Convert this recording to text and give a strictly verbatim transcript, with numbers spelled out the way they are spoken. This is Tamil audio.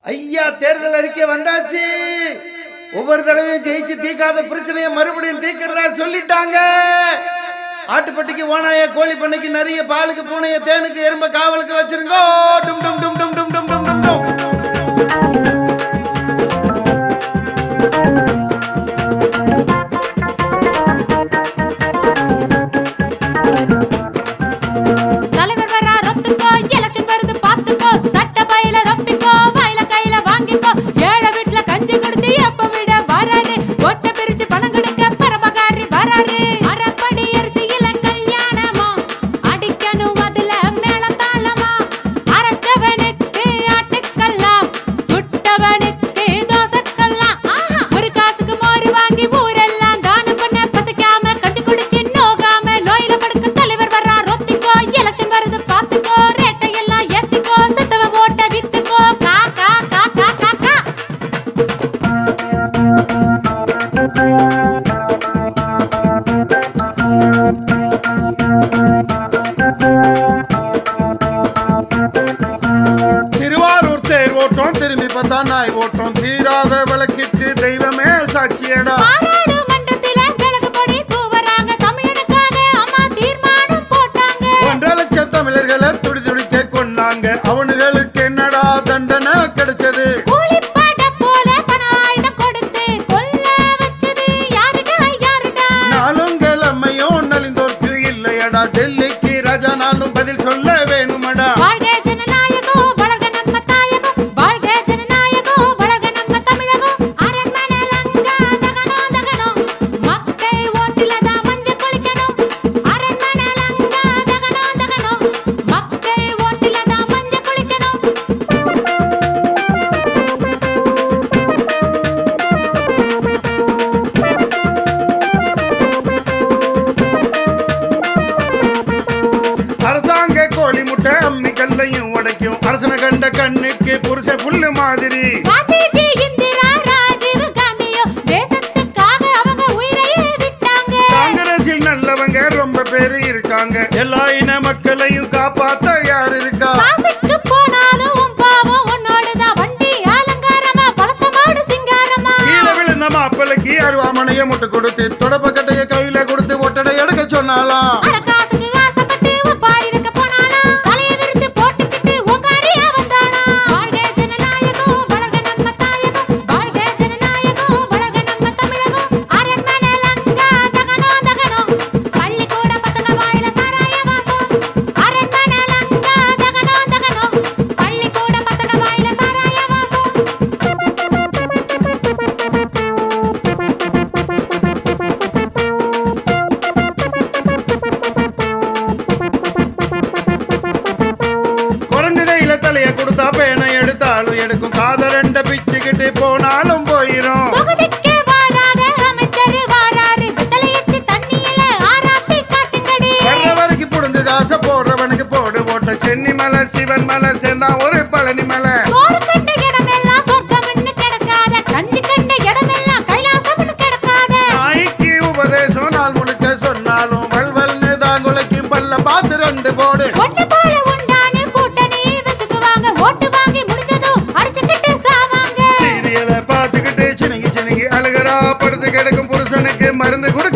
ஐயா தேர்தல் அறிக்கை வந்தாச்சு. ஒவ்வொரு தடவையும் ஜெயிச்சு தீக்காத பிரச்சனையை மறுபடியும் தீக்கிறதா சொல்லிட்டாங்க. ஆட்டுப்பட்டிக்கு ஓனாய, கோழி பண்ணைக்கு நிறைய, பாலுக்கு பூனைய, தேனுக்கு எறும்ப காவலுக்கு வச்சிருங்க. டும் டும் டும் டும் டும் டும் டும் டும் டும். திரும்பி பார்த்தா நாய் ஓட்டம், தீராத விளக்கிற்கு தெய்வமே சாட்சியடா. ஒன்றரை லட்சம் தமிழர்களை துடி துடிக்க கொண்டாங்க. அவனுங்களுக்கு என்னடா தண்டனை கிடைச்சது? நாளும் கிழமையும் நலிந்தோர்க்கு இல்லையடா. டெல்லிக்கு ராஜா நாளும் பதில் சொல்ல வேணுமடா. அம்மிக்கல்லையும் உடைக்கும் அரசனை கண்ட கண்ணுக்கு புருஷ புல்லு மாதிரி. காங்கிரஸில் நல்லவங்க ரொம்ப பேரு இருக்காங்க. எல்லா இன மக்களையும் காப்பாத்த யார் இருக்கா? கீழே விழுந்த மாப்பிளைக்கு அருவாமனைய முட்டு கொடுத்து தொடப்பக்கட்டைய கையில கொடுத்து ஒட்டடை எடுக்க சொன்னாலாம். கொடுத்தா பேனை எடுத்தாலும் எடுக்கும். காதரண்ட பிச்சுக்கிட்டு போனாலும் போயிரும். வர்றவருக்கு புடுங்க காசை போடுறவனுக்கு போடு போட்ட. சென்னி மலை சிவன் மலை சேர்ந்தா ஒரு பழனி மலை. நாய்க்கு உபதேசம் நாள் முழுக்க சொன்னாலும் வல்வல்னு தான் குலைக்கும். பல்ல பார்த்து ரெண்டு போடு. படுத்து கிடக்கும் புருஷனுக்கு மருந்து கொடு.